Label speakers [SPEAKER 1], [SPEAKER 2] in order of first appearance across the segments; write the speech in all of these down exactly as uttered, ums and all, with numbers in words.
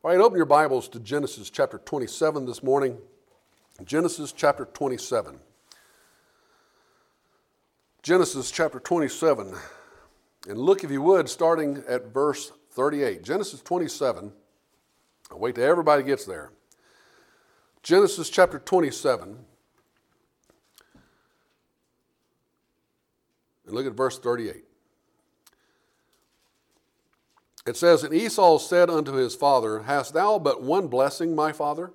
[SPEAKER 1] All right, open your Bibles to Genesis chapter twenty-seven this morning. Genesis chapter twenty-seven. Genesis chapter twenty-seven. And look, if you would, starting at verse thirty-eight. Genesis twenty-seven. I'll wait till everybody gets there. Genesis chapter twenty-seven. And look at verse thirty-eight. It says, And Esau said unto his father, Hast thou but one blessing, my father?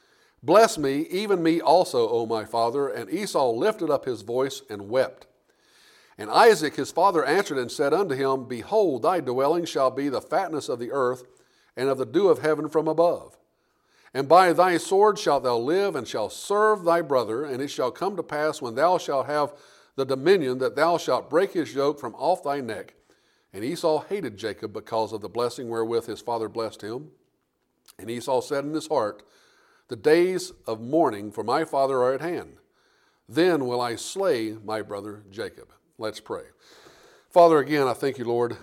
[SPEAKER 1] Bless me, even me also, O my father. And Esau lifted up his voice and wept. And Isaac his father answered and said unto him, Behold, thy dwelling shall be the fatness of the earth, and of the dew of heaven from above. And by thy sword shalt thou live, and shalt serve thy brother. And it shall come to pass, when thou shalt have the dominion, that thou shalt break his yoke from off thy neck. And Esau hated Jacob because of the blessing wherewith his father blessed him. And Esau said in his heart, The days of mourning for my father are at hand. Then will I slay my brother Jacob. Let's pray. Father, again, I thank you, Lord,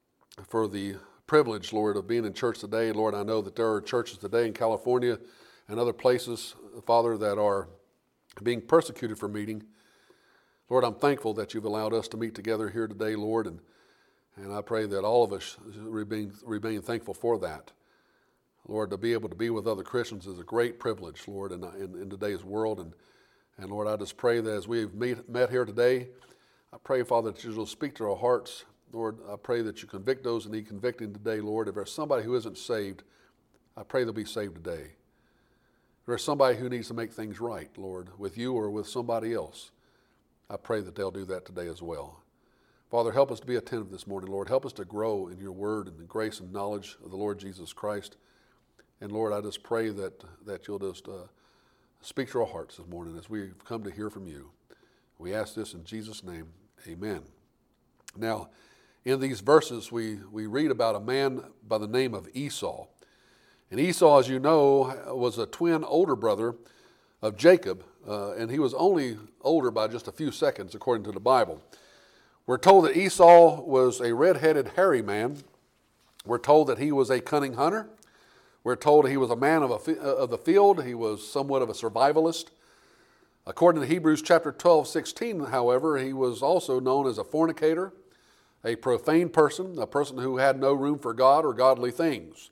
[SPEAKER 1] for the privilege, Lord, of being in church today. Lord, I know that there are churches today in California and other places, Father, that are being persecuted for meeting. Lord, I'm thankful that you've allowed us to meet together here today, Lord, and And I pray that all of us remain, remain thankful for that. Lord, to be able to be with other Christians is a great privilege, Lord, in, in, in today's world. And, and Lord, I just pray that as we've meet, met here today, I pray, Father, that you will speak to our hearts. Lord, I pray that you convict those that need convicting today, Lord. If there's somebody who isn't saved, I pray they'll be saved today. If there's somebody who needs to make things right, Lord, with you or with somebody else, I pray that they'll do that today as well. Father, help us to be attentive this morning, Lord. Help us to grow in your word and the grace and knowledge of the Lord Jesus Christ. And Lord, I just pray that, that you'll just uh, speak to our hearts this morning as we've come to hear from you. We ask this in Jesus' name, amen. Now, in these verses, we, we read about a man by the name of Esau. And Esau, as you know, was a twin older brother of Jacob, uh, and he was only older by just a few seconds, according to the Bible. We're told that Esau was a red-headed, hairy man. We're told that he was a cunning hunter. We're told he was a man of, a, of the field. He was somewhat of a survivalist. According to Hebrews chapter twelve, sixteen, however, he was also known as a fornicator, a profane person, a person who had no room for God or godly things.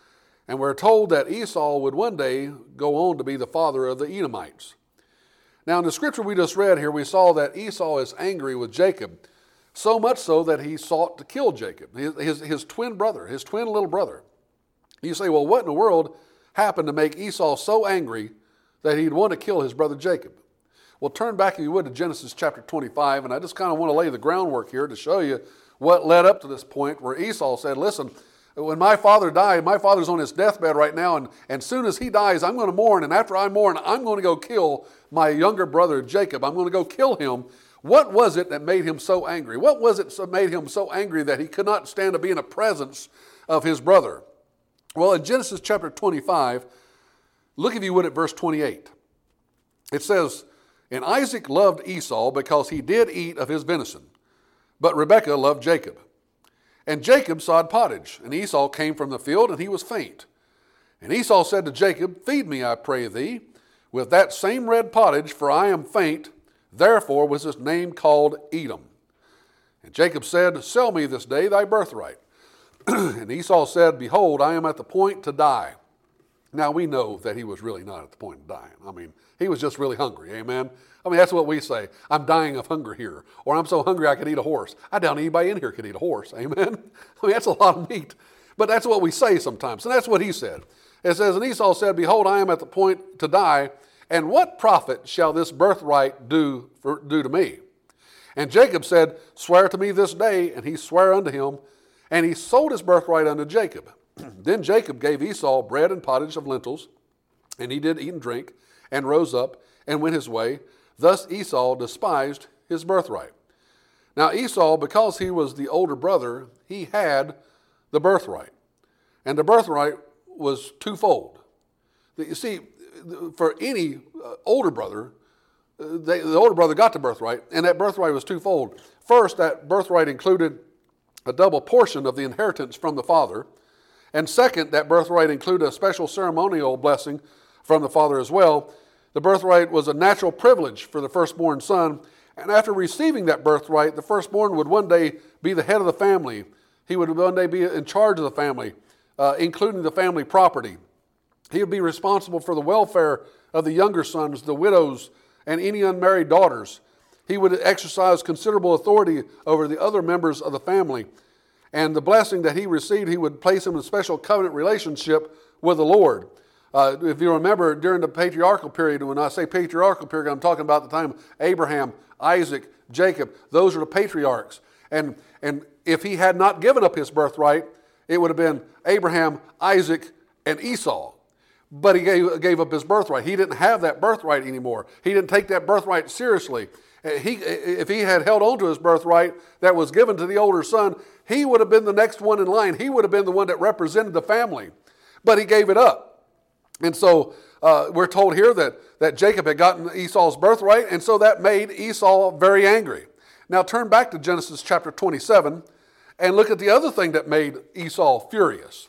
[SPEAKER 1] And we're told that Esau would one day go on to be the father of the Edomites. Now, in the scripture we just read here, we saw that Esau is angry with Jacob, so much so that he sought to kill Jacob, his, his, his twin brother, his twin little brother. You say, well, what in the world happened to make Esau so angry that he'd want to kill his brother Jacob? Well, turn back, if you would, to Genesis chapter twenty-five, and I just kind of want to lay the groundwork here to show you what led up to this point where Esau said, listen, when my father died, my father's on his deathbed right now, and as soon as he dies, I'm going to mourn, and after I mourn, I'm going to go kill my younger brother Jacob. I'm going to go kill him. What was it that made him so angry? What was it that made him so angry that he could not stand to be in the presence of his brother? Well, in Genesis chapter twenty-five, look if you would at verse twenty-eight. It says, And Isaac loved Esau because he did eat of his venison, but Rebekah loved Jacob. And Jacob sawed pottage, and Esau came from the field, and he was faint. And Esau said to Jacob, Feed me, I pray thee, with that same red pottage, for I am faint. Therefore was his name called Edom. And Jacob said, Sell me this day thy birthright. And Esau said, Behold, I am at the point to die. Now we know that he was really not at the point of dying. I mean, he was just really hungry, amen? I mean, that's what we say. I'm dying of hunger here. Or I'm so hungry I could eat a horse. I doubt anybody in here could eat a horse, amen? I mean, that's a lot of meat. But that's what we say sometimes. And that's what he said. It says, And Esau said, Behold, I am at the point to die. And what profit shall this birthright do, for, do to me? And Jacob said, Swear to me this day. And he sware unto him. And he sold his birthright unto Jacob. Then Jacob gave Esau bread and pottage of lentils. And he did eat and drink, and rose up, and went his way. Thus Esau despised his birthright. Now Esau, because he was the older brother, he had the birthright. And the birthright was twofold. You see, for any uh, older brother, uh, they, the older brother got the birthright, and that birthright was twofold. First, that birthright included a double portion of the inheritance from the father, And second, that birthright included a special ceremonial blessing from the father as well. The birthright was a natural privilege for the firstborn son, and after receiving that birthright, the firstborn would one day be the head of the family. He would one day be in charge of the family, uh, including the family property. He would be responsible for the welfare of the younger sons, the widows, and any unmarried daughters. He would exercise considerable authority over the other members of the family. And the blessing that he received, he would place him in a special covenant relationship with the Lord. Uh, if you remember, during the patriarchal period, when I say patriarchal period, I'm talking about the time of Abraham, Isaac, Jacob. Those are the patriarchs. And, and if he had not given up his birthright, it would have been Abraham, Isaac, and Esau. But he gave, gave up his birthright. He didn't have that birthright anymore. He didn't take that birthright seriously. He, if he had held on to his birthright that was given to the older son, he would have been the next one in line. He would have been the one that represented the family. But he gave it up. And so uh, we're told here that, that Jacob had gotten Esau's birthright, and so that made Esau very angry. Now turn back to Genesis chapter twenty-seven and look at the other thing that made Esau furious.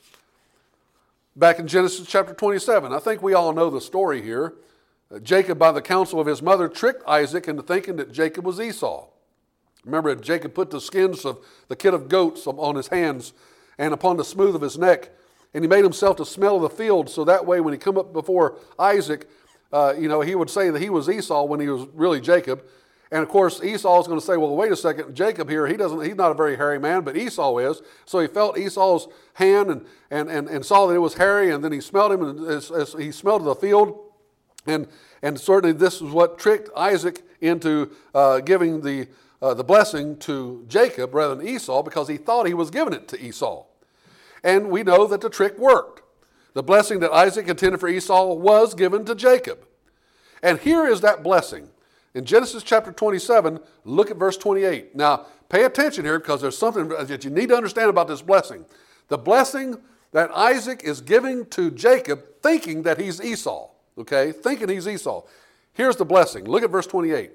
[SPEAKER 1] Back in Genesis chapter twenty-seven, I think we all know the story here. Uh, Jacob, by the counsel of his mother, tricked Isaac into thinking that Jacob was Esau. Remember, Jacob put the skins of the kid of goats on his hands and upon the smooth of his neck, and he made himself to smell of the field, so that way when he come up before Isaac, uh, you know, he would say that he was Esau when he was really Jacob. And of course, Esau is going to say, well, wait a second, Jacob here, he doesn't, he's not a very hairy man, but Esau is. So he felt Esau's hand and, and, and, and saw that it was hairy, and then he smelled him, and as, as he smelled the field. And, and certainly this is what tricked Isaac into uh, giving the, uh, the blessing to Jacob rather than Esau, because he thought he was giving it to Esau. And we know that the trick worked. The blessing that Isaac intended for Esau was given to Jacob. And here is that blessing. In Genesis chapter twenty-seven, look at verse twenty-eight. Now, pay attention here because there's something that you need to understand about this blessing. The blessing that Isaac is giving to Jacob thinking that he's Esau. Okay? Thinking he's Esau. Here's the blessing. Look at verse twenty-eight.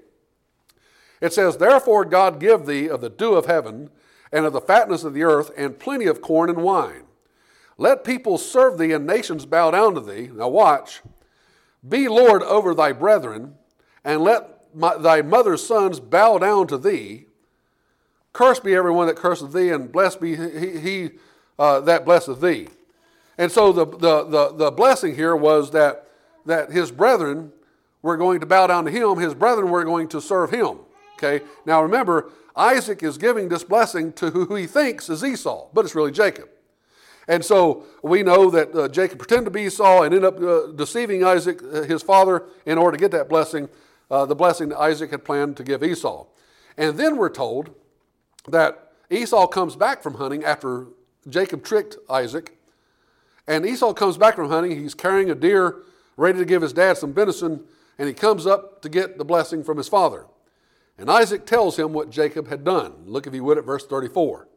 [SPEAKER 1] It says, therefore God give thee of the dew of heaven and of the fatness of the earth and plenty of corn and wine. Let people serve thee and nations bow down to thee. Now watch. Be Lord over thy brethren, and let My, thy mother's sons bow down to thee. Cursed be everyone that curseth thee, and blessed be he, he uh, that blesseth thee. And so the, the, the, the blessing here was that, that his brethren were going to bow down to him. His brethren were going to serve him. Okay. Now remember, Isaac is giving this blessing to who he thinks is Esau, but it's really Jacob. And so we know that uh, Jacob pretended to be Esau and ended up uh, deceiving Isaac, uh, his father, in order to get that blessing. Uh, the blessing that Isaac had planned to give Esau. And then we're told that Esau comes back from hunting after Jacob tricked Isaac. And Esau comes back from hunting. He's carrying a deer, ready to give his dad some venison, and he comes up to get the blessing from his father. And Isaac tells him what Jacob had done. Look, if you would, at verse thirty-four.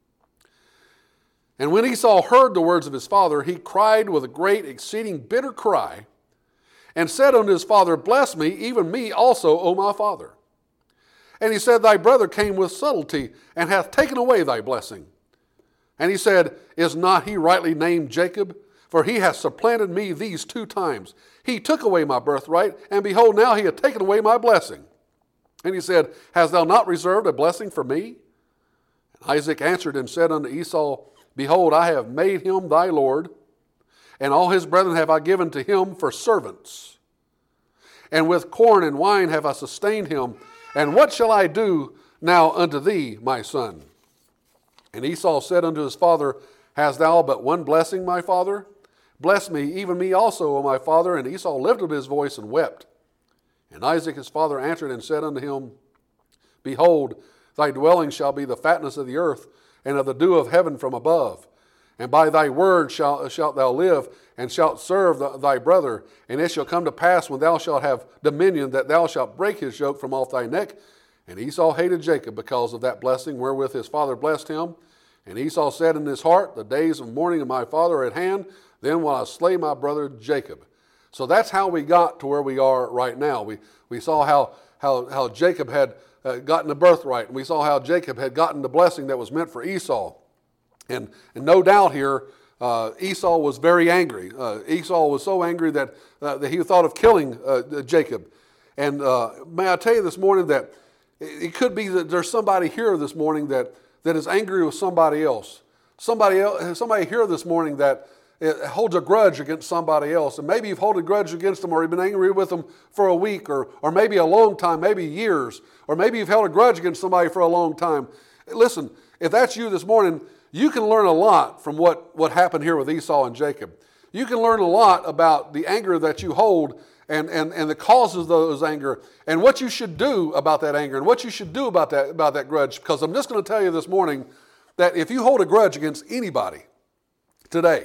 [SPEAKER 1] And when Esau heard the words of his father, he cried with a great, exceeding bitter cry, and said unto his father, bless me, even me also, O my father. And he said, thy brother came with subtlety, and hath taken away thy blessing. And he said, is not he rightly named Jacob? For he hath supplanted me these two times. He took away my birthright, and behold, now he hath taken away my blessing. And he said, hast thou not reserved a blessing for me? And Isaac answered and said unto Esau, behold, I have made him thy lord, and all his brethren have I given to him for servants. And with corn and wine have I sustained him. And what shall I do now unto thee, my son? And Esau said unto his father, hast thou but one blessing, my father? Bless me, even me also, O my father. And Esau lifted up his voice and wept. And Isaac his father answered and said unto him, behold, thy dwelling shall be the fatness of the earth, and of the dew of heaven from above. And by thy word shalt, shalt thou live, and shalt serve the, thy brother. And it shall come to pass, when thou shalt have dominion, that thou shalt break his yoke from off thy neck. And Esau hated Jacob because of that blessing wherewith his father blessed him. And Esau said in his heart, the days of mourning of my father are at hand, then will I slay my brother Jacob. So that's how we got to where we are right now. We, we saw how, how, how Jacob had uh, gotten the birthright, and we saw how Jacob had gotten the blessing that was meant for Esau. And, and no doubt here, Uh, Esau was very angry. Uh, Esau was so angry that, uh, that he thought of killing uh, Jacob. And uh, may I tell you this morning that it could be that there's somebody here this morning that, that is angry with somebody else. Somebody else, somebody here this morning that holds a grudge against somebody else. And maybe you've held a grudge against them, or you've been angry with them for a week, or, or maybe a long time, maybe years. Or maybe you've held a grudge against somebody for a long time. Listen, if that's you this morning, you can learn a lot from what, what happened here with Esau and Jacob. You can learn a lot about the anger that you hold and, and, and the causes of those anger, and what you should do about that anger, and what you should do about that, about that grudge. Because I'm just going to tell you this morning that if you hold a grudge against anybody today,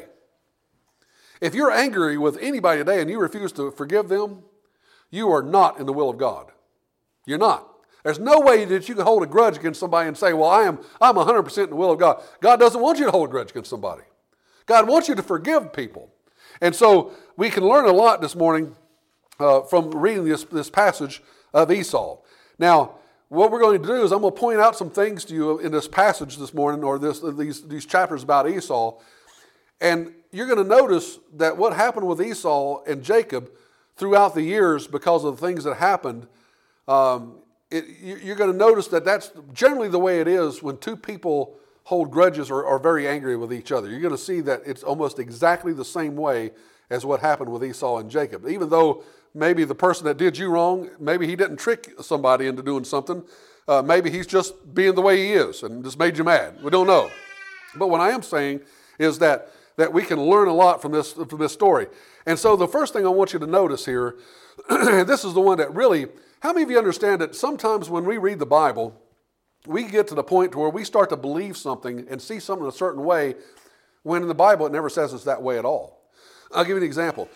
[SPEAKER 1] if you're angry with anybody today and you refuse to forgive them, you are not in the will of God. You're not. There's no way that you can hold a grudge against somebody and say, well, I am I'm one hundred percent in the will of God. God doesn't want you to hold a grudge against somebody. God wants you to forgive people. And so we can learn a lot this morning uh, from reading this, this passage of Esau. Now, what we're going to do is I'm going to point out some things to you in this passage this morning, or this these, these chapters about Esau. And you're going to notice that what happened with Esau and Jacob throughout the years, because of the things that happened, um, It, you're going to notice that that's generally the way it is when two people hold grudges or are very angry with each other. You're going to see that it's almost exactly the same way as what happened with Esau and Jacob. Even though maybe the person that did you wrong, maybe he didn't trick somebody into doing something. Uh, maybe he's just being the way he is and just made you mad. We don't know. But what I am saying is that, that we can learn a lot from this, from this story. And so the first thing I want you to notice here, this is the one that really... How many of you understand that sometimes when we read the Bible, we get to the point where we start to believe something and see something a certain way, when in the Bible it never says it's that way at all? I'll give you an example.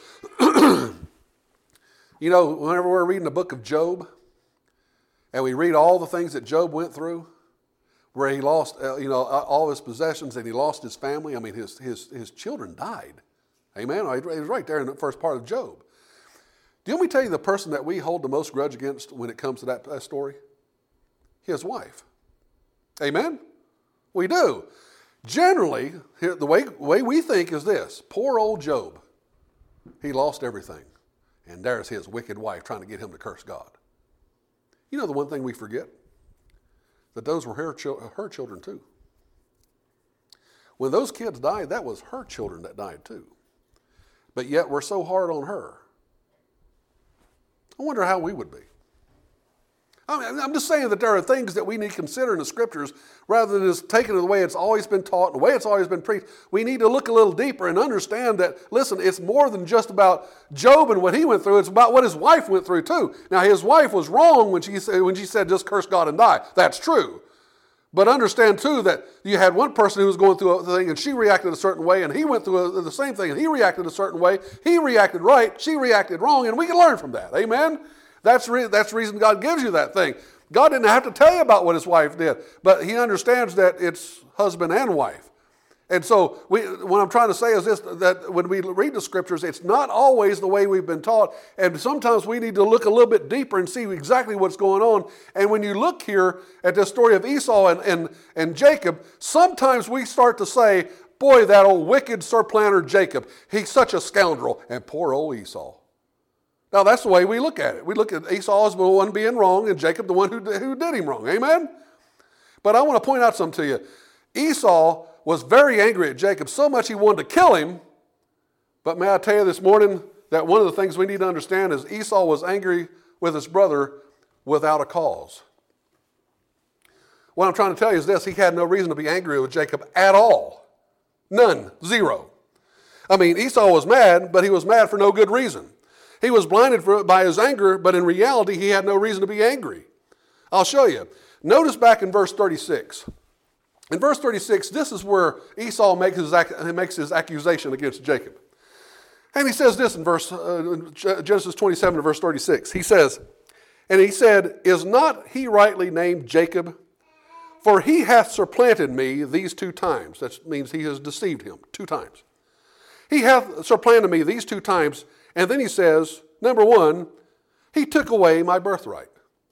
[SPEAKER 1] You know, whenever we're reading the book of Job, and we read all the things that Job went through, where he lost, uh, you know, all his possessions, and he lost his family. I mean, his his his children died. Amen? It was right there in the first part of Job. Do you want me to tell you the person that we hold the most grudge against when it comes to that, that story? His wife. Amen? We do. Generally, here, the way, way we think is this: poor old Job. He lost everything. And there's his wicked wife trying to get him to curse God. You know the one thing we forget? That those were her, her children too. When those kids died, that was her children that died too. But yet we're so hard on her. I wonder how we would be. I mean, I'm just saying that there are things that we need to consider in the Scriptures, rather than just taking it the way it's always been taught, the way it's always been preached. We need to look a little deeper and understand that, listen, it's more than just about Job and what he went through. It's about what his wife went through too. Now, his wife was wrong when she said, when she said just curse God and die. That's true. But understand too that you had one person who was going through a thing and she reacted a certain way, and he went through a, the same thing and he reacted a certain way. He reacted right, she reacted wrong, and we can learn from that. Amen? That's, re- that's the reason God gives you that thing. God didn't have to tell you about what his wife did, but he understands that it's husband and wife. And so we, what I'm trying to say is this, that when we read the Scriptures, it's not always the way we've been taught. And sometimes we need to look a little bit deeper and see exactly what's going on. And when you look here at the story of Esau and, and, and Jacob, sometimes we start to say, boy, that old wicked surplanter Jacob, he's such a scoundrel. And poor old Esau. Now that's the way we look at it. We look at Esau as the one being wrong and Jacob the one who, who did him wrong. Amen? But I want to point out something to you. Esau was very angry at Jacob, so much he wanted to kill him. But may I tell you this morning that one of the things we need to understand is Esau was angry with his brother without a cause. What I'm trying to tell you is this: he had no reason to be angry with Jacob at all. None. Zero. I mean, Esau was mad, but he was mad for no good reason. He was blinded for, by his anger, but in reality, he had no reason to be angry. I'll show you. Notice back in verse thirty-six. In verse thirty-six, this is where Esau makes his, makes his accusation against Jacob. And he says this in verse uh, Genesis twenty-seven to verse thirty-six. He says, and he said, is not he rightly named Jacob? For he hath supplanted me these two times. That means he has deceived him two times. He hath supplanted me these two times. And then he says, number one, he took away my birthright.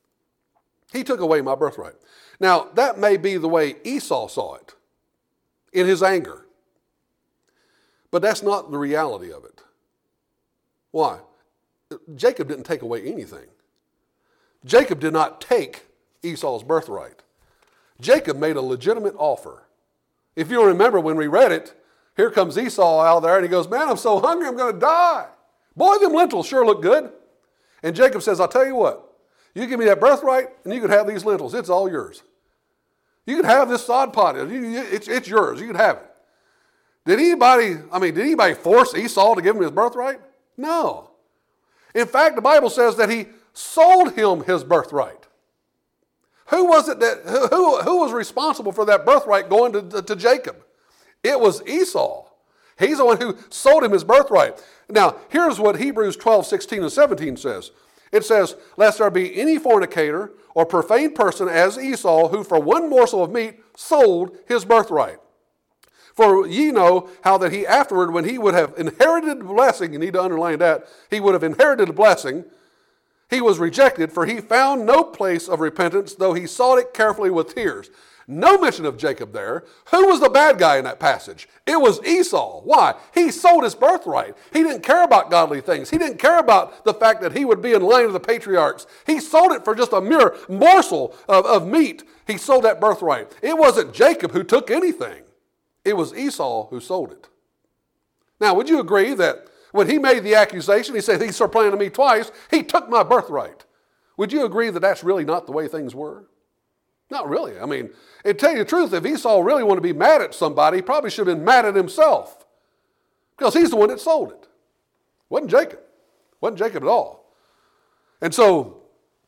[SPEAKER 1] He took away my birthright. Now, that may be the way Esau saw it in his anger. But that's not the reality of it. Why? Jacob didn't take away anything. Jacob did not take Esau's birthright. Jacob made a legitimate offer. If you'll remember when we read it, here comes Esau out there and he goes, man, I'm so hungry, I'm going to die. Boy, them lentils sure look good. And Jacob says, I'll tell you what, you give me that birthright and you can have these lentils. It's all yours. You can have this sod pot. It's, it's yours. You can have it. Did anybody, I mean, did anybody force Esau to give him his birthright? No. In fact, the Bible says that he sold him his birthright. Who was it that, who, who was responsible for that birthright going to, to Jacob? It was Esau. He's the one who sold him his birthright. Now, here's what Hebrews twelve, sixteen, and seventeen says. It says, lest there be any fornicator or profane person as Esau, who for one morsel of meat sold his birthright. For ye know how that he afterward, when he would have inherited the blessing, you need to underline that, he would have inherited the blessing, he was rejected, for he found no place of repentance, though he sought it carefully with tears. No mention of Jacob there. Who was the bad guy in that passage? It was Esau. Why? He sold his birthright. He didn't care about godly things. He didn't care about the fact that he would be in line of the patriarchs. He sold it for just a mere morsel of, of meat. He sold that birthright. It wasn't Jacob who took anything. It was Esau who sold it. Now, would you agree that when he made the accusation, he said, he supplanted me twice, he took my birthright. Would you agree that that's really not the way things were? Not really. I mean, and tell you the truth, if Esau really wanted to be mad at somebody, he probably should have been mad at himself. Because he's the one that sold it. Wasn't Jacob. Wasn't Jacob at all. And so,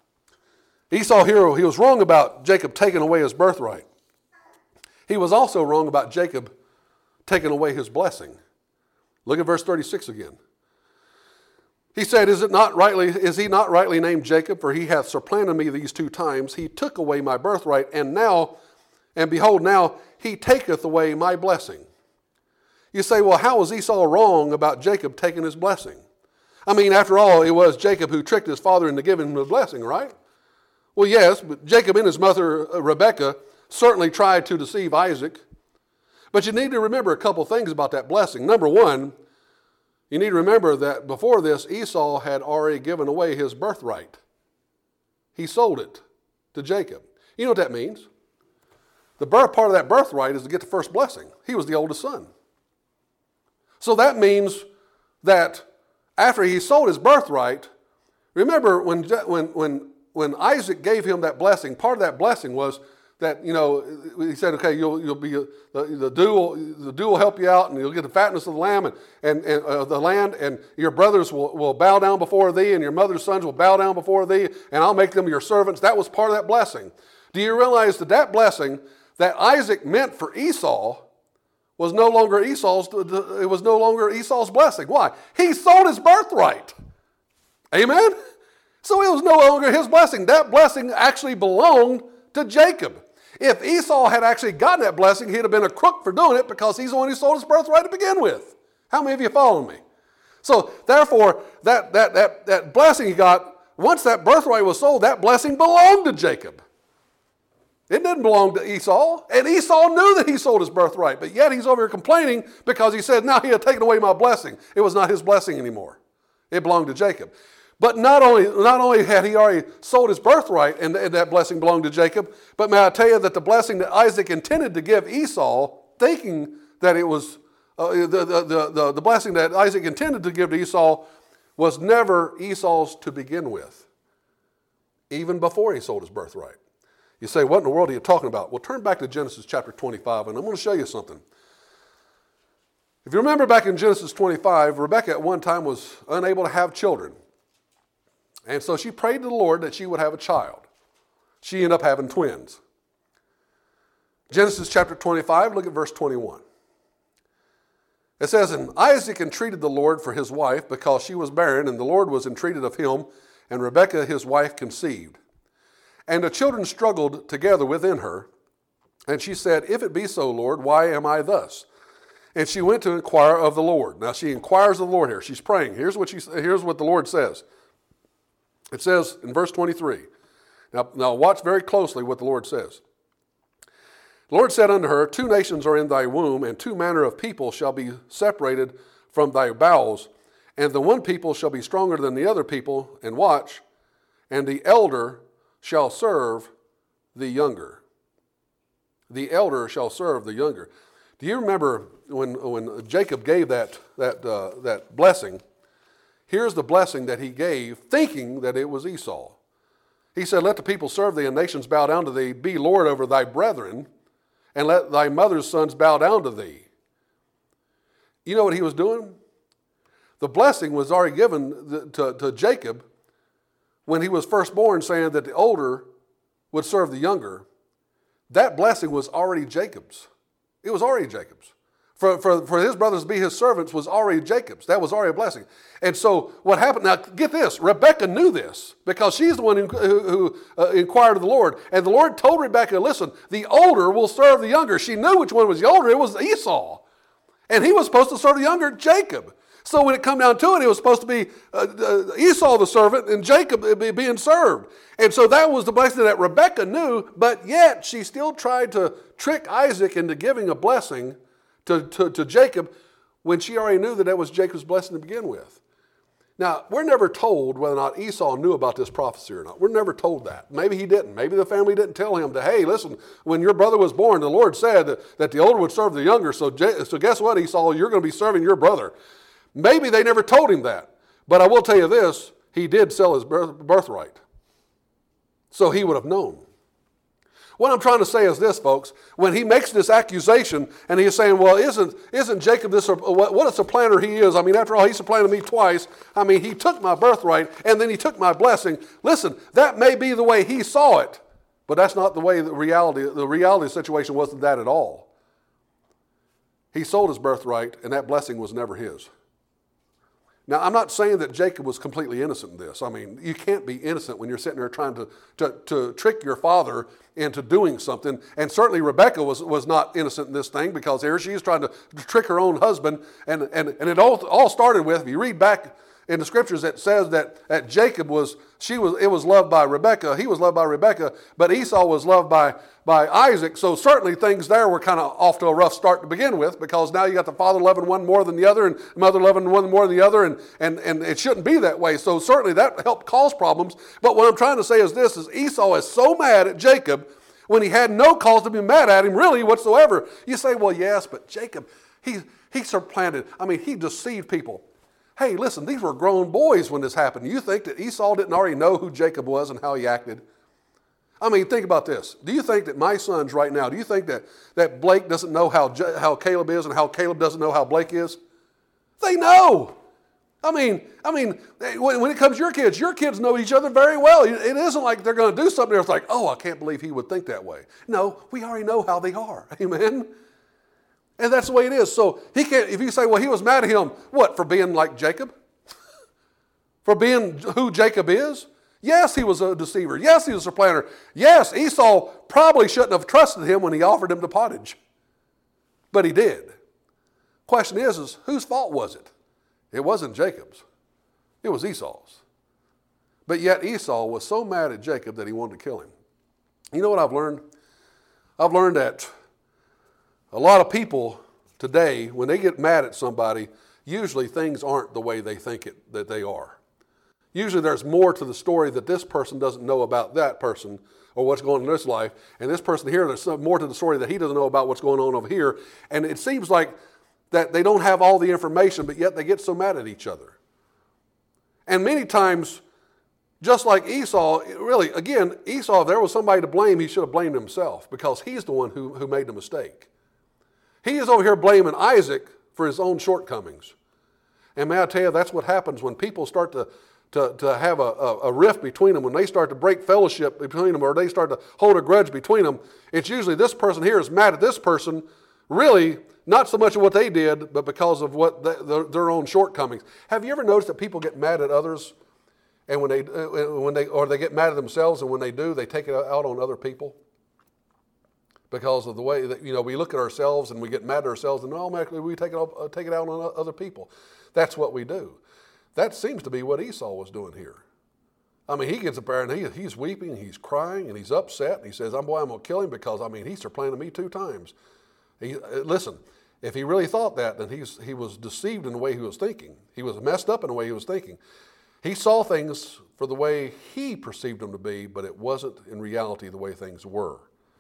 [SPEAKER 1] Esau here, he was wrong about Jacob taking away his birthright. He was also wrong about Jacob taking away his blessing. Look at verse thirty-six again. He said, is it not rightly, is he not rightly named Jacob? For he hath supplanted me these two times. He took away my birthright, and now, and behold, now he taketh away my blessing. You say, well, how was Esau wrong about Jacob taking his blessing? I mean, after all, it was Jacob who tricked his father into giving him the blessing, right? Well, yes, but Jacob and his mother Rebekah certainly tried to deceive Isaac. But you need to remember a couple things about that blessing. Number one, you need to remember that before this, Esau had already given away his birthright. He sold it to Jacob. You know what that means? The birth part of that birthright is to get the first blessing. He was the oldest son. So that means that after he sold his birthright, remember when, when, when, when Isaac gave him that blessing, part of that blessing was that, you know, he said, okay, you'll, you'll be, the, the, dew will, the dew will help you out, and you'll get the fatness of the lamb and, and, and uh, the land, and your brothers will, will bow down before thee, and your mother's sons will bow down before thee, and I'll make them your servants. That was part of that blessing. Do you realize that that blessing that Isaac meant for Esau was no longer Esau's, it was no longer Esau's blessing? Why? He sold his birthright. Amen? So it was no longer his blessing. That blessing actually belonged to Jacob. If Esau had actually gotten that blessing, he'd have been a crook for doing it because he's the one who sold his birthright to begin with. How many of you following me? So therefore, that, that, that, that blessing he got, once that birthright was sold, that blessing belonged to Jacob. It didn't belong to Esau. And Esau knew that he sold his birthright, but yet he's over here complaining because he said, now he had taken away my blessing. It was not his blessing anymore. It belonged to Jacob. But not only, not only had he already sold his birthright and, and that blessing belonged to Jacob, but may I tell you that the blessing that Isaac intended to give Esau, thinking that it was, uh, the, the, the, the blessing that Isaac intended to give to Esau was never Esau's to begin with, even before he sold his birthright. You say, what in the world are you talking about? Well, turn back to Genesis chapter twenty-five, and I'm going to show you something. If you remember back in Genesis twenty-five, Rebekah at one time was unable to have children. And so she prayed to the Lord that she would have a child. She ended up having twins. Genesis chapter twenty-five, look at verse twenty-one. It says, and Isaac entreated the Lord for his wife because she was barren, and the Lord was entreated of him, and Rebekah his wife conceived. And the children struggled together within her. And she said, if it be so, Lord, why am I thus? And she went to inquire of the Lord. Now she inquires of the Lord here. She's praying. Here's what, she, here's what the Lord says. It says in verse twenty-three. Now, now watch very closely what the Lord says. The Lord said unto her, two nations are in thy womb, and two manner of people shall be separated from thy bowels, and the one people shall be stronger than the other people, and watch, and the elder shall serve the younger. The elder shall serve the younger. Do you remember when, when Jacob gave that, that, uh, that blessing? Here's the blessing that he gave, thinking that it was Esau. He said, let the people serve thee, and nations bow down to thee. Be Lord over thy brethren, and let thy mother's sons bow down to thee. You know what he was doing? The blessing was already given to, to Jacob when he was first born, saying that the older would serve the younger. That blessing was already Jacob's. It was already Jacob's. For, for, for his brothers to be his servants was already Jacob's. That was already a blessing. And so what happened, now get this, Rebekah knew this because she's the one who, who, who uh, inquired of the Lord. And the Lord told Rebekah, listen, the older will serve the younger. She knew which one was the older. It was Esau. And he was supposed to serve the younger, Jacob. So when it come down to it, it was supposed to be uh, uh, Esau the servant and Jacob be being served. And so that was the blessing that Rebekah knew, but yet she still tried to trick Isaac into giving a blessing To, to, to Jacob when she already knew that that was Jacob's blessing to begin with. Now, we're never told whether or not Esau knew about this prophecy or not. We're never told that. Maybe he didn't. Maybe the family didn't tell him that, hey, listen, when your brother was born, the Lord said that, that the older would serve the younger. So, so guess what, Esau? You're going to be serving your brother. Maybe they never told him that. But I will tell you this, he did sell his birthright. So he would have known. What I'm trying to say is this, folks. When he makes this accusation and he's saying, well, isn't, isn't Jacob this, what, what a supplanter he is. I mean, after all, he supplanted me twice. I mean, he took my birthright and then he took my blessing. Listen, that may be the way he saw it, but that's not the way the reality, the reality of the situation wasn't that at all. He sold his birthright and that blessing was never his. Now, I'm not saying that Jacob was completely innocent in this. I mean, you can't be innocent when you're sitting there trying to, to, to trick your father into doing something. And certainly Rebekah was, was not innocent in this thing because here she is trying to trick her own husband. And, and, and it all, all started with, if you read back in the scriptures, it says that, that Jacob was, she was, it was loved by Rebekah. He was loved by Rebekah, but Esau was loved by, by Isaac. So certainly things there were kind of off to a rough start to begin with because now you got the father loving one more than the other and the mother loving one more than the other, and, and, and it shouldn't be that way. So certainly that helped cause problems. But what I'm trying to say is this, is Esau is so mad at Jacob when he had no cause to be mad at him really whatsoever. You say, well, yes, but Jacob, he, he supplanted, I mean, he deceived people. Hey, listen, these were grown boys when this happened. You think that Esau didn't already know who Jacob was and how he acted? I mean, think about this. Do you think that my sons right now, do you think that, that Blake doesn't know how, how Caleb is and how Caleb doesn't know how Blake is? They know. I mean, I mean, when, when it comes to your kids, your kids know each other very well. It isn't like they're going to do something that's like, oh, I can't believe he would think that way. No, we already know how they are. Amen? And that's the way it is. So he can't, if you say, well, he was mad at him, what, for being like Jacob? For being who Jacob is? Yes, he was a deceiver. Yes, he was a supplanter. Yes, Esau probably shouldn't have trusted him when he offered him the pottage. But he did. Question is, is whose fault was it? It wasn't Jacob's. It was Esau's. But yet Esau was so mad at Jacob that he wanted to kill him. You know what I've learned? I've learned that a lot of people today, when they get mad at somebody, usually things aren't the way they think it, that they are. Usually there's more to the story that this person doesn't know about that person or what's going on in this life. And this person here, there's more to the story that he doesn't know about what's going on over here. And it seems like that they don't have all the information, but yet they get so mad at each other. And many times, just like Esau, really, again, Esau, if there was somebody to blame, he should have blamed himself because he's the one who, who made the mistake. He is over here blaming Isaac for his own shortcomings. And may I tell you, that's what happens when people start to, to, to have a, a, a rift between them, when they start to break fellowship between them or they start to hold a grudge between them. It's usually this person here is mad at this person, really not so much of what they did, but because of what the, the, their own shortcomings. Have you ever noticed that people get mad at others, and when they, uh, when they, or they get mad at themselves, and when they do, they take it out on other people? Because of the way that, you know, we look at ourselves and we get mad at ourselves and automatically we take it, up, uh, take it out on other people. That's what we do. That seems to be what Esau was doing here. I mean, he gets up there and he, he's weeping, he's crying, and he's upset. And he says, I'm, boy, I'm going to kill him because, I mean, he supplanted me two times. He, listen, if he really thought that, then he's, he was deceived in the way he was thinking. He was messed up in the way he was thinking. He saw things for the way he perceived them to be, but it wasn't in reality the way things were.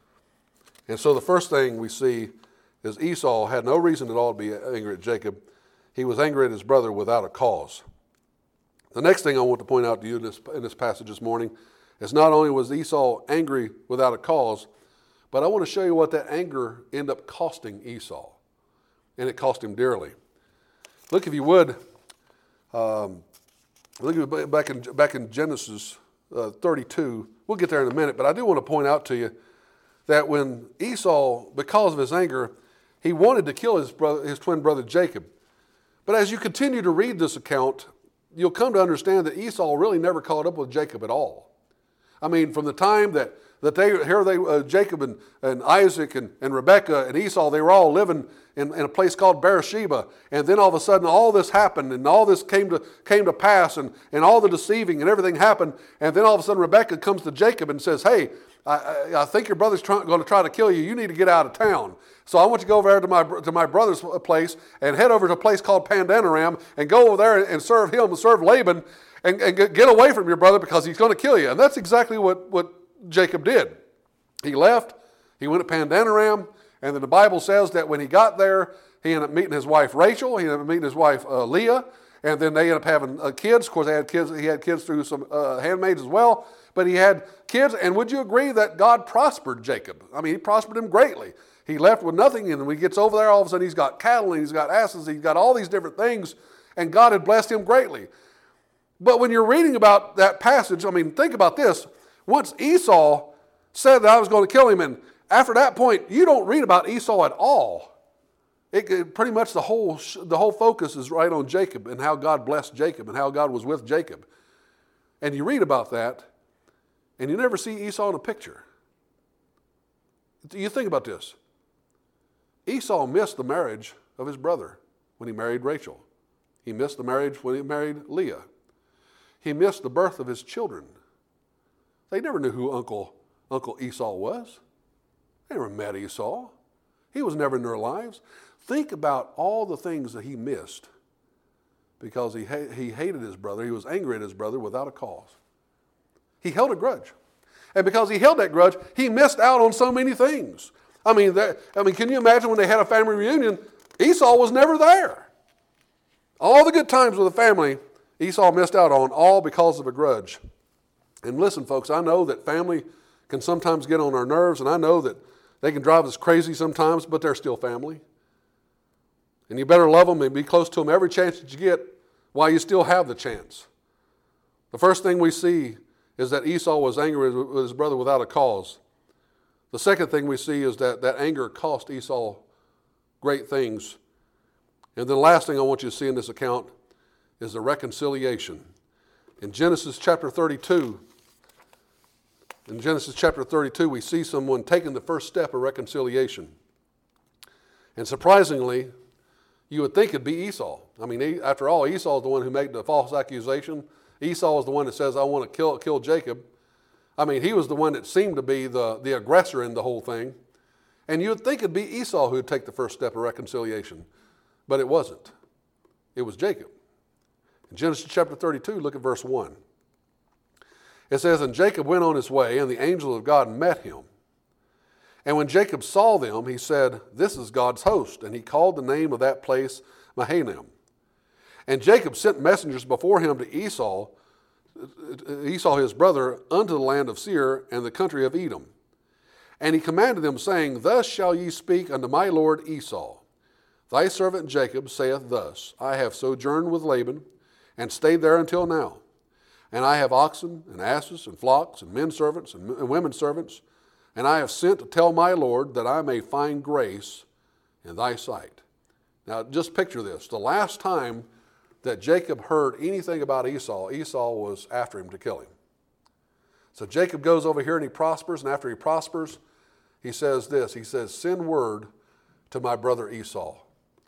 [SPEAKER 1] And so the first thing we see is Esau had no reason at all to be angry at Jacob. He was angry at his brother without a cause. The next thing I want to point out to you in this, in this passage this morning is not only was Esau angry without a cause, but I want to show you what that anger ended up costing Esau. And it cost him dearly. Look, if you would, um, look back in, back in Genesis uh, thirty-two. We'll get there in a minute, but I do want to point out to you that when Esau, because of his anger, he wanted to kill his brother, his twin brother Jacob. But as you continue to read this account, you'll come to understand that Esau really never caught up with Jacob at all. I mean, from the time that, that they, here they, uh, Jacob and, and Isaac and, and Rebekah and Esau, they were all living in, in a place called Beersheba. And then all of a sudden all this happened and all this came to, came to pass and, and all the deceiving and everything happened. And then all of a sudden Rebekah comes to Jacob and says, hey, I, I, I think your brother's try, going to try to kill you. You need to get out of town. So I want you to go over there to my, to my brother's place and head over to a place called Pandanaram and go over there and serve him and serve Laban and, and get away from your brother because he's going to kill you. And that's exactly what, what Jacob did. He left, he went to Pandanaram, and then the Bible says that when he got there, he ended up meeting his wife Rachel, he ended up meeting his wife uh, Leah, and then they ended up having uh, kids. Of course, they had kids. He had kids through some uh, handmaids as well, but he had kids, and would you agree that God prospered Jacob? I mean, he prospered him greatly. He left with nothing, and when he gets over there, all of a sudden he's got cattle, and he's got asses, he's got all these different things, and God had blessed him greatly. But when you're reading about that passage, I mean, think about this. Once Esau said that I was going to kill him, and after that point, you don't read about Esau at all. It, it pretty much the whole, the whole focus is right on Jacob and how God blessed Jacob and how God was with Jacob. And you read about that, and you never see Esau in a picture. You think about this. Esau missed the marriage of his brother when he married Rachel. He missed the marriage when he married Leah. He missed the birth of his children. They never knew who Uncle, Uncle Esau was. They never met Esau. He was never in their lives. Think about all the things that he missed because he, ha- he hated his brother. He was angry at his brother without a cause. He held a grudge. And because he held that grudge, he missed out on so many things. I mean, I mean, can you imagine when they had a family reunion, Esau was never there. All the good times with the family, Esau missed out on, all because of a grudge. And listen, folks, I know that family can sometimes get on our nerves, and I know that they can drive us crazy sometimes, but they're still family. And you better love them and be close to them every chance that you get while you still have the chance. The first thing we see is that Esau was angry with his brother without a cause. The second thing we see is that that anger cost Esau great things. And then the last thing I want you to see in this account is the reconciliation. In Genesis chapter thirty-two, in Genesis chapter thirty-two, we see someone taking the first step of reconciliation. And surprisingly, you would think it'd be Esau. I mean, after all, Esau is the one who made the false accusation. Esau is the one that says, I want to kill, kill Jacob. I mean, he was the one that seemed to be the, the aggressor in the whole thing. And you would think it'd be Esau who would take the first step of reconciliation. But it wasn't. It was Jacob. In Genesis chapter thirty-two, look at verse one. It says, And Jacob went on his way, and the angel of God met him. And when Jacob saw them, he said, This is God's host. And he called the name of that place Mahanaim. And Jacob sent messengers before him to Esau, Esau his brother, unto the land of Seir and the country of Edom. And he commanded them, saying, Thus shall ye speak unto my lord Esau. Thy servant Jacob saith thus, I have sojourned with Laban, and stayed there until now. And I have oxen, and asses, and flocks, and men servants, and women servants. And I have sent to tell my Lord that I may find grace in thy sight. Now just picture this. The last time that Jacob heard anything about Esau, Esau was after him to kill him. So Jacob goes over here and he prospers, and after he prospers, he says this. He says, Send word to my brother Esau.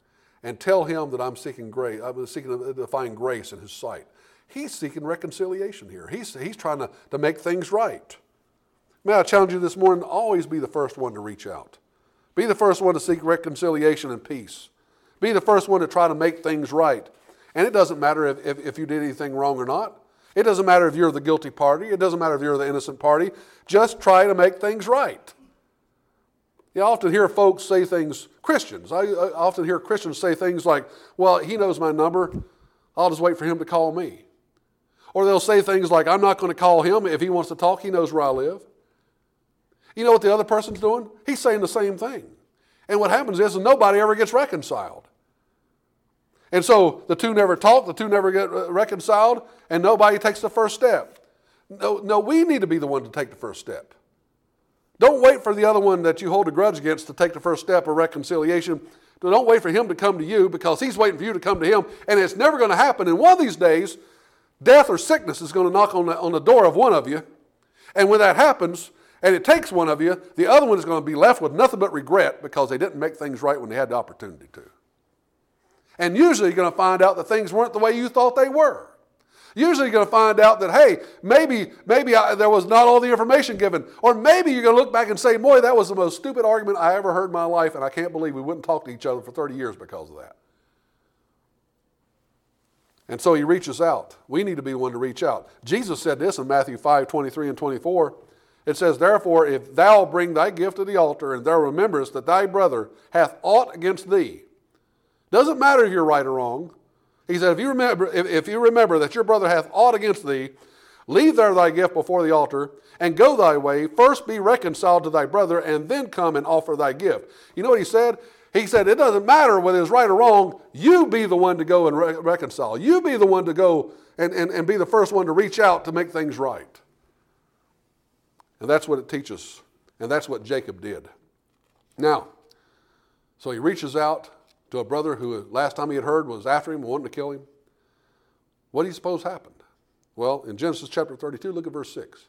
[SPEAKER 1] and tell him that I'm seeking grace. I'm seeking to find grace in his sight. He's seeking reconciliation here. He's, he's trying to, to make things right. May I challenge you this morning, always be the first one to reach out. Be the first one to seek reconciliation and peace. Be the first one to try to make things right. And it doesn't matter if, if, if you did anything wrong or not. It doesn't matter if you're the guilty party. It doesn't matter if you're the innocent party. Just try to make things right. You often hear folks say things, Christians, I, I often hear Christians say things like, well, he knows my number. I'll just wait for him to call me. Or they'll say things like, I'm not going to call him. If he wants to talk, he knows where I live. You know what the other person's doing? He's saying the same thing. And what happens is nobody ever gets reconciled. And so the two never talk, the two never get reconciled, and nobody takes the first step. No, no, we need to be the one to take the first step. Don't wait for the other one that you hold a grudge against to take the first step of reconciliation. Don't wait for him to come to you because he's waiting for you to come to him, and it's never going to happen. And one of these days, death or sickness is going to knock on the, on the door of one of you. And when that happens, and it takes one of you, the other one is going to be left with nothing but regret because they didn't make things right when they had the opportunity to. And usually you're going to find out that things weren't the way you thought they were. Usually you're going to find out that, hey, maybe maybe I, there was not all the information given. Or maybe you're going to look back and say, boy, that was the most stupid argument I ever heard in my life, and I can't believe we wouldn't talk to each other for thirty years because of that. And so he reaches out. We need to be the one to reach out. Jesus said this in Matthew five, twenty-three and twenty-four. It says, therefore, if thou bring thy gift to the altar, and thou rememberest that thy brother hath aught against thee, doesn't matter if you're right or wrong. He said, if you remember, if, if you remember that your brother hath aught against thee, leave there thy gift before the altar, and go thy way. First be reconciled to thy brother, and then come and offer thy gift. You know what he said? He said, it doesn't matter whether it's right or wrong. You be the one to go and re- reconcile. You be the one to go and, and, and be the first one to reach out to make things right. And that's what it teaches. And that's what Jacob did. Now, so he reaches out to a brother who last time he had heard was after him, wanting to kill him. What do you suppose happened? Well, in Genesis chapter thirty-two, look at verse six.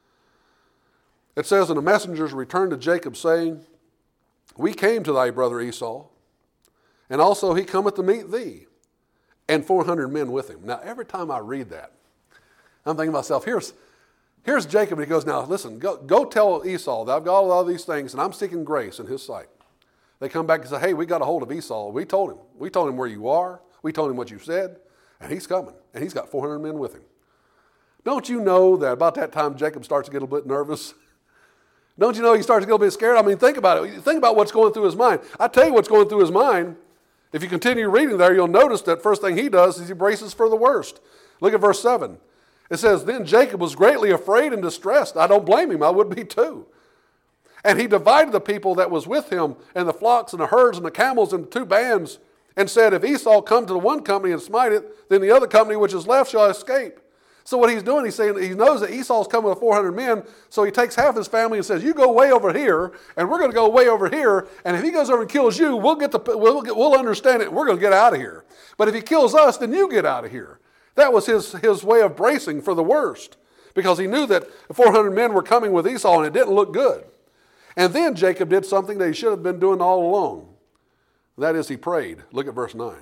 [SPEAKER 1] It says, and the messengers returned to Jacob, saying, we came to thy brother Esau, and also he cometh to meet thee, and four hundred men with him. Now, every time I read that, I'm thinking to myself, here's, here's Jacob, and he goes, now listen, go, go tell Esau that I've got all of these things, and I'm seeking grace in his sight. They come back and say, hey, we got a hold of Esau. We told him. We told him where you are. We told him what you said, and he's coming, and he's got four hundred men with him. Don't you know that about that time Jacob starts to get a bit nervous? Don't you know he starts to get a bit scared? I mean, think about it. Think about what's going through his mind. I tell you what's going through his mind. If you continue reading there, you'll notice that first thing he does is he braces for the worst. Look at verse seven. It says, then Jacob was greatly afraid and distressed. I don't blame him. I would be too. And he divided the people that was with him and the flocks and the herds and the camels into two bands and said, if Esau come to the one company and smite it, then the other company which is left shall escape. So what he's doing, he's saying he knows that Esau's coming with four hundred men, so he takes half his family and says, you go way over here, and we're going to go way over here, and if he goes over and kills you, we'll get the we'll, get, we'll understand it, and we're going to get out of here. But if he kills us, then you get out of here. That was his, his way of bracing for the worst, because he knew that four hundred men were coming with Esau, and it didn't look good. And then Jacob did something that he should have been doing all along. That is, he prayed. Look at verse nine.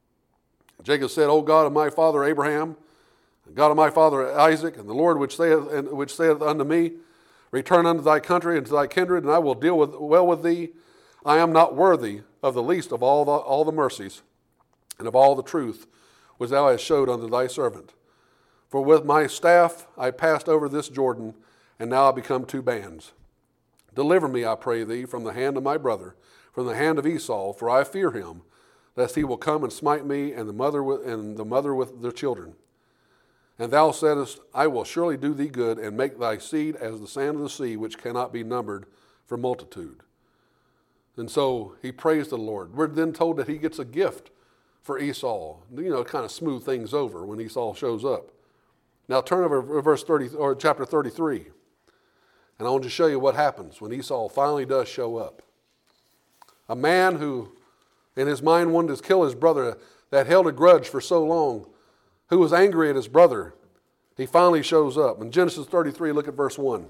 [SPEAKER 1] Jacob said, O God of my father Abraham, God of my father Isaac, and the Lord which saith, and which saith unto me, return unto thy country and to thy kindred, and I will deal with, well with thee. I am not worthy of the least of all the, all the mercies and of all the truth which thou hast showed unto thy servant. For with my staff I passed over this Jordan, and now I become two bands. Deliver me, I pray thee, from the hand of my brother, from the hand of Esau, for I fear him, lest he will come and smite me and the mother with, and the mother with their children. And thou saidest, I will surely do thee good, and make thy seed as the sand of the sea, which cannot be numbered for multitude. And so he prays to the Lord. We're then told that he gets a gift for Esau, you know, kind of smooth things over when Esau shows up. Now turn over to verse thirty or chapter thirty-three. And I want to show you what happens when Esau finally does show up. A man who in his mind wanted to kill his brother, that held a grudge for so long, who was angry at his brother, he finally shows up. In Genesis thirty-three, look at verse one.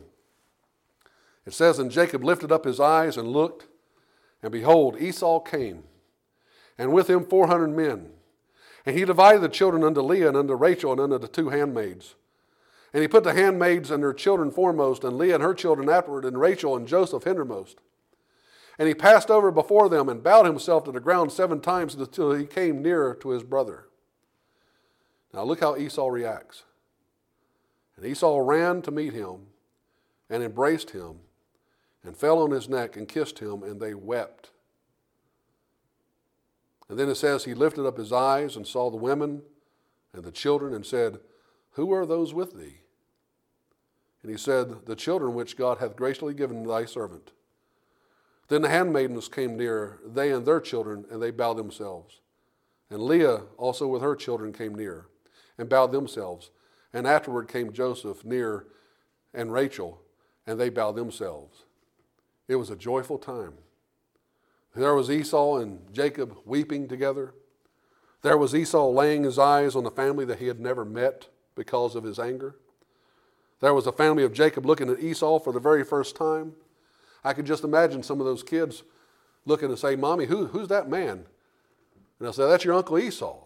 [SPEAKER 1] It says, and Jacob lifted up his eyes and looked, and behold, Esau came. and with him four hundred men. And he divided the children unto Leah and unto Rachel and unto the two handmaids. And he put the handmaids and their children foremost, and Leah and her children afterward, and Rachel and Joseph hindermost. And he passed over before them and bowed himself to the ground seven times until he came nearer to his brother. Now look how Esau reacts. And Esau ran to meet him and embraced him and fell on his neck and kissed him, and they wept. And then it says he lifted up his eyes and saw the women and the children and said, Who are those with thee? And he said, The children which God hath graciously given thy servant. Then the handmaidens came near, they and their children, and they bowed themselves. And Leah also with her children came near, and bowed themselves. And afterward came Joseph near, and Rachel, and they bowed themselves. It was a joyful time. There was Esau and Jacob weeping together. There was Esau laying his eyes on the family that he had never met because of his anger. There was the family of Jacob looking at Esau for the very first time. I could just imagine some of those kids looking and say, Mommy, who, who's that man? And I'll say, That's your Uncle Esau.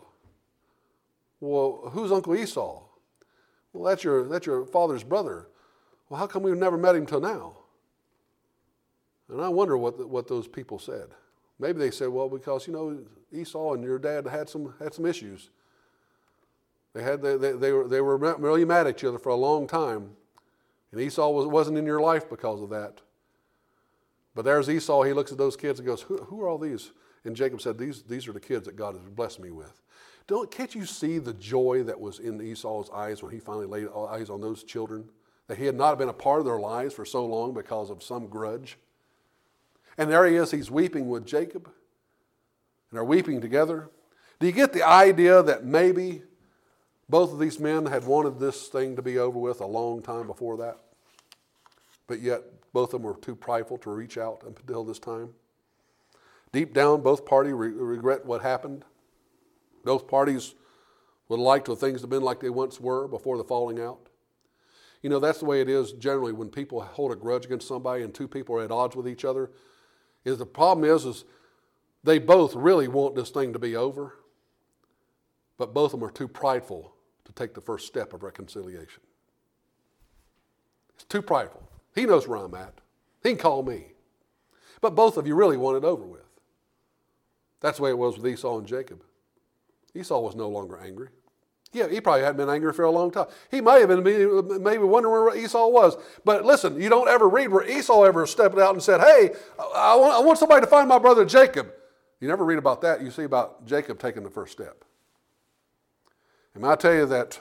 [SPEAKER 1] Well, who's Uncle Esau? Well, that's your, that's your father's brother. Well, how come we've never met him till now? And I wonder what the, what those people said. Maybe they said, well, because, you know, Esau and your dad had some had some issues. They had they, they, they were they were really mad at each other for a long time, and Esau was, wasn't in your life because of that. But there's Esau. He looks at those kids and goes, who, who are all these? And Jacob said, these these are the kids that God has blessed me with. Don't can't you see the joy that was in Esau's eyes when he finally laid eyes on those children? That he had not been a part of their lives for so long because of some grudge. And there he is, he's weeping with Jacob. And they're weeping together. Do you get the idea that maybe both of these men had wanted this thing to be over with a long time before that? But yet, both of them were too prideful to reach out until this time. Deep down, both parties re- regret what happened. Both parties would like to things to have been like they once were before the falling out. You know, that's the way it is generally when people hold a grudge against somebody and two people are at odds with each other. Is the problem is, is they both really want this thing to be over, but both of them are too prideful to take the first step of reconciliation. It's too prideful. He knows where I'm at. He can call me. But both of you really want it over with. That's the way it was with Esau and Jacob. Esau was no longer angry. Yeah, he probably hadn't been angry for a long time. He might have been maybe wondering where Esau was. But listen, you don't ever read where Esau ever stepped out and said, hey, I want, I want somebody to find my brother Jacob. You never read about that. You see about Jacob taking the first step. And I tell you that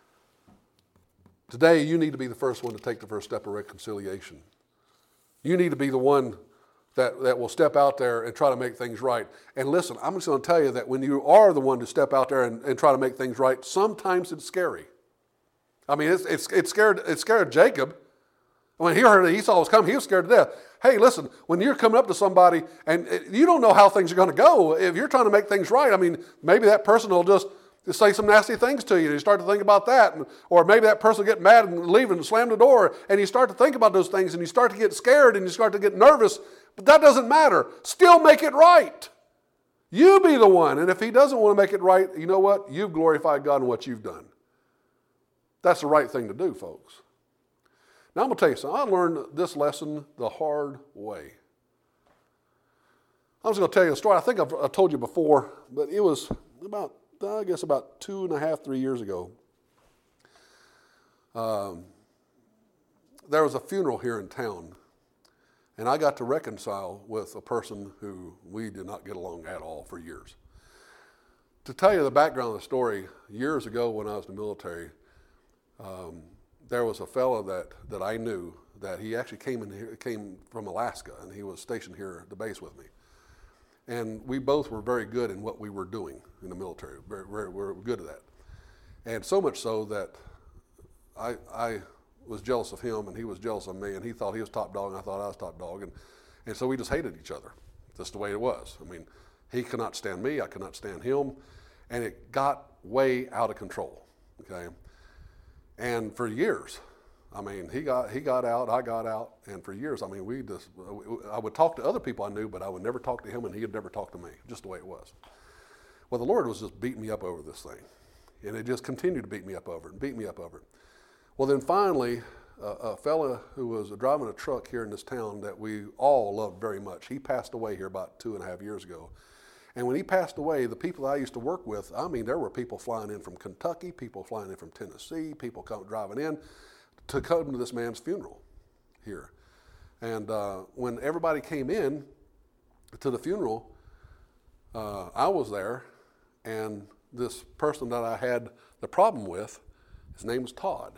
[SPEAKER 1] today you need to be the first one to take the first step of reconciliation. You need to be the one that, that will step out there and try to make things right. And listen, I'm just going to tell you that when you are the one to step out there and, and try to make things right, sometimes it's scary. I mean, it's, it's, it, scared, it scared Jacob. When he heard that Esau was coming, he was scared to death. Hey, listen, when you're coming up to somebody and you don't know how things are going to go, if you're trying to make things right, I mean, maybe that person will just Just say some nasty things to you, and you start to think about that. And, or maybe that person will get mad and leave and slam the door, and you start to think about those things, and you start to get scared, and you start to get nervous. But that doesn't matter. Still make it right. You be the one. And if he doesn't want to make it right, you know what? You've glorified God in what you've done. That's the right thing to do, folks. Now I'm going to tell you something. I learned this lesson the hard way. I'm just going to tell you a story. I think I've, I've told you before, but it was about I guess about two and a half, three years ago, um, there was a funeral here in town, and I got to reconcile with a person who we did not get along at all for years. To tell you the background of the story, years ago when I was in the military, um, there was a fellow that, that I knew that he actually came in here, came from Alaska, and he was stationed here at the base with me. And we both were very good in what we were doing in the military. Very, very, we were good at that. And so much so that I, I was jealous of him and he was jealous of me, and he thought he was top dog and I thought I was top dog. And, and so we just hated each other. That's the way it was. I mean, he could not stand me, I could not stand him. And it got way out of control, okay? And for years, I mean, he got he got out, I got out, and for years, I mean, we just, I would talk to other people I knew, but I would never talk to him, and he would never talk to me, just the way it was. Well, the Lord was just beating me up over this thing, and it just continued to beat me up over it and beat me up over it. Well, then finally, uh, a fella who was driving a truck here in this town that we all loved very much, he passed away here about two and a half years ago. And when he passed away, the people I used to work with, I mean, there were people flying in from Kentucky, people flying in from Tennessee, people come, driving in to come to this man's funeral here. And uh, when everybody came in to the funeral, uh, I was there, and this person that I had the problem with, his name was Todd.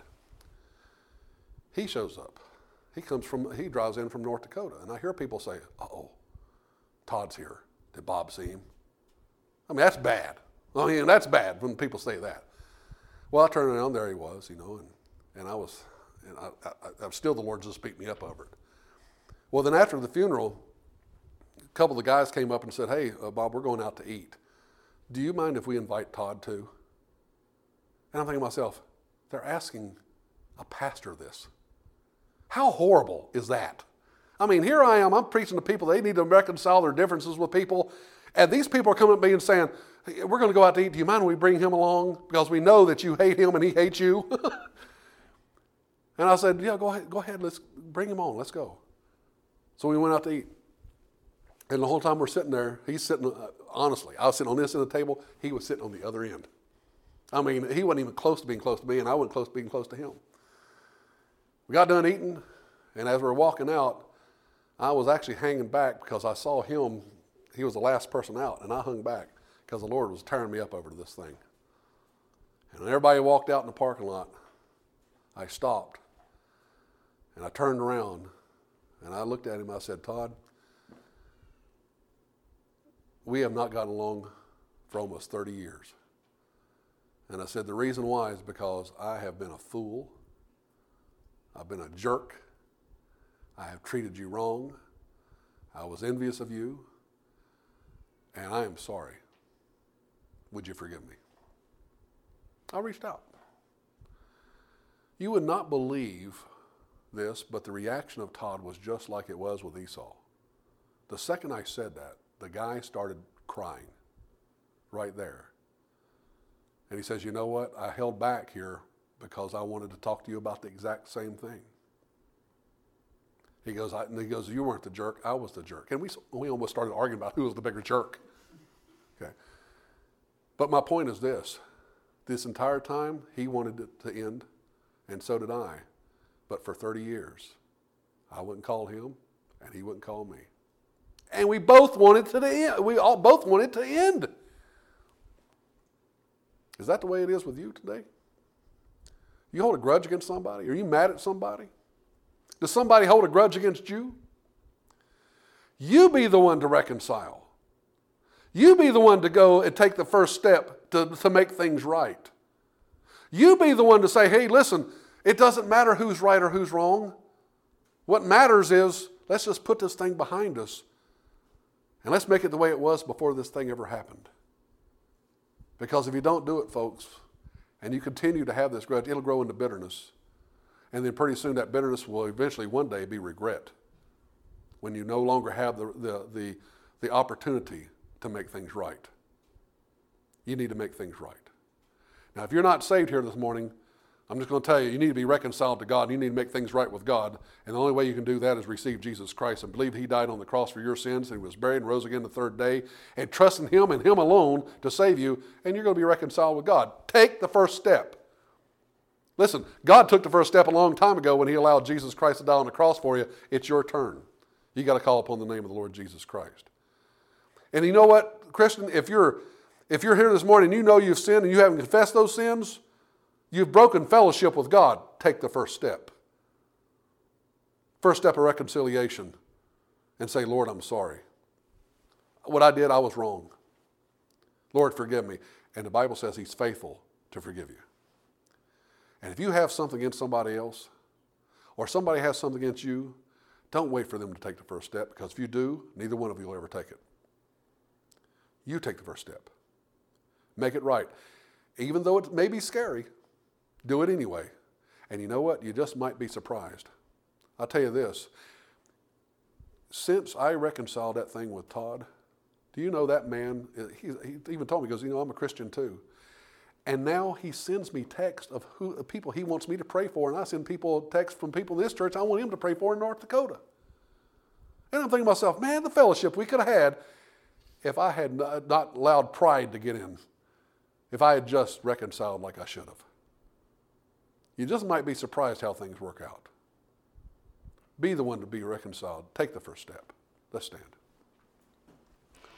[SPEAKER 1] He shows up. He comes from, he drives in from North Dakota, and I hear people say, uh-oh, Todd's here. Did Bob see him? I mean, that's bad. I mean, that's bad when people say that. Well, I turned around, there he was, you know, and, and I was, and I, I, I still the Lord just beat me up over it. Well, then after the funeral, a couple of the guys came up and said, hey, uh, Bob, we're going out to eat. Do you mind if we invite Todd too? And I'm thinking to myself, they're asking a pastor this. How horrible is that? I mean, here I am, I'm preaching to people, they need to reconcile their differences with people, and these people are coming up to me and saying, hey, we're going to go out to eat, do you mind if we bring him along? Because we know that you hate him and he hates you. And I said, yeah, go ahead, go ahead, let's bring him on, let's go. So we went out to eat. And the whole time we're sitting there, he's sitting, uh, honestly, I was sitting on this end of the table, he was sitting on the other end. I mean, he wasn't even close to being close to me, and I wasn't close to being close to him. We got done eating, and as we were walking out, I was actually hanging back because I saw him. He was the last person out, and I hung back because the Lord was tearing me up over this thing. And when everybody walked out in the parking lot, I stopped, and I turned around, and I looked at him. I said, Todd, we have not gotten along for almost thirty years. And I said, the reason why is because I have been a fool. I've been a jerk. I have treated you wrong. I was envious of you. And I am sorry. Would you forgive me? I reached out. You would not believe this, but the reaction of Todd was just like it was with Esau. The second I said that, the guy started crying right there. And he says, you know what? I held back here because I wanted to talk to you about the exact same thing. He goes, I, and he goes, you weren't the jerk, I was the jerk. And we, we almost started arguing about who was the bigger jerk. Okay. But my point is this. This entire time, he wanted it to end, and so did I. But for thirty years, I wouldn't call him, and he wouldn't call me. And we both wanted to the end. We all both wanted to end. Is that the way it is with you today? You hold a grudge against somebody? Are you mad at somebody? Does somebody hold a grudge against you? You be the one to reconcile. You be the one to go and take the first step to, to make things right. You be the one to say, hey, listen, it doesn't matter who's right or who's wrong. What matters is, let's just put this thing behind us and let's make it the way it was before this thing ever happened. Because if you don't do it, folks, and you continue to have this grudge, it'll grow into bitterness. And then pretty soon that bitterness will eventually one day be regret when you no longer have the, the, the, the opportunity to make things right. You need to make things right. Now, if you're not saved here this morning, I'm just going to tell you, you need to be reconciled to God. And you need to make things right with God. And the only way you can do that is receive Jesus Christ and believe he died on the cross for your sins and he was buried and rose again the third day. And trust in him and him alone to save you. And you're going to be reconciled with God. Take the first step. Listen, God took the first step a long time ago when he allowed Jesus Christ to die on the cross for you. It's your turn. You got to call upon the name of the Lord Jesus Christ. And you know what, Christian? If you're, if you're here this morning and you know you've sinned and you haven't confessed those sins, you've broken fellowship with God. Take the first step. First step of reconciliation. And say, Lord, I'm sorry. What I did, I was wrong. Lord, forgive me. And the Bible says he's faithful to forgive you. And if you have something against somebody else, or somebody has something against you, don't wait for them to take the first step, because if you do, neither one of you will ever take it. You take the first step. Make it right. Even though it may be scary, do it anyway. And you know what? You just might be surprised. I'll tell you this. Since I reconciled that thing with Todd, do you know that man, he, he even told me, he goes, you know, I'm a Christian too. And now he sends me texts of who of people he wants me to pray for, and I send people texts from people in this church I want him to pray for in North Dakota. And I'm thinking to myself, man, the fellowship we could have had if I had not allowed pride to get in, if I had just reconciled like I should have. You just might be surprised how things work out. Be the one to be reconciled. Take the first step. Let's stand.